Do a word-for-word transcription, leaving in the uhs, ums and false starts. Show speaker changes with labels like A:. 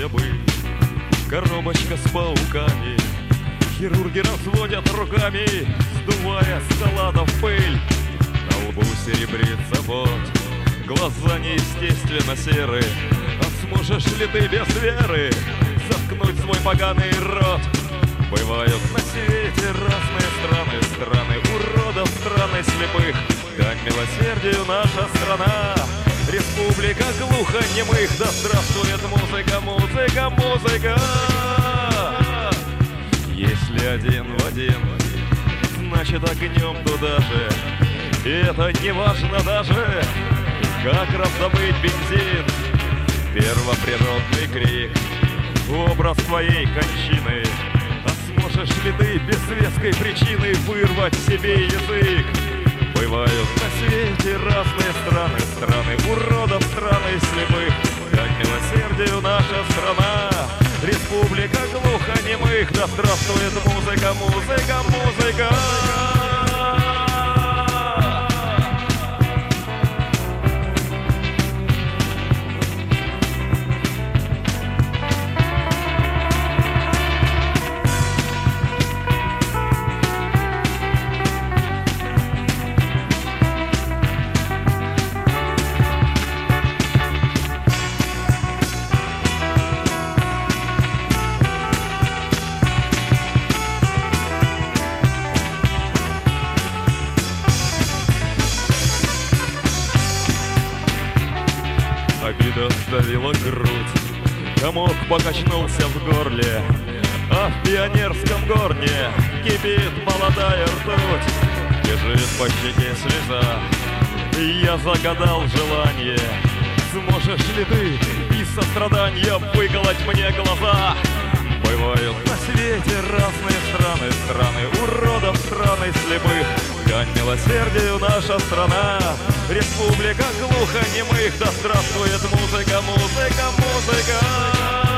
A: где быть. Коробочка с пауками, хирурги разводят руками, сдувая с салатов пыль. На лбу серебрится пот, глаза неестественно серые. А сможешь ли ты без веры заткнуть свой поганый рот? Бывают на свете разные страны, страны уродов, страны слепых. Дань милосердию наша страна, республика глухонемых. Да здравствует музыка, музыка, музыка. Если один в один, значит огнем туда же. И это не важно даже, как раздобыть бензин. Первоприродный крик, образ твоей кончины. А сможешь ли ты без веской причины вырвать себе язык? Бывают на свете разные страны, страны уродов, страны слепых. Как милосердию наша страна, республика глухонемых. Да здравствует музыка, музыка, музыка. Обида сдавила грудь, комок покачнулся в горле, а в пионерском горне кипит молодая ртуть. Бежит по щеке слеза, и я загадал желание. Сможешь ли ты из сострадания выколоть мне глаза? Бывают на свете разные страны, страны уродов, страны слепых. Дань милосердию наша страна, республика глухонемых. Да здравствует музыка, музыка, музыка.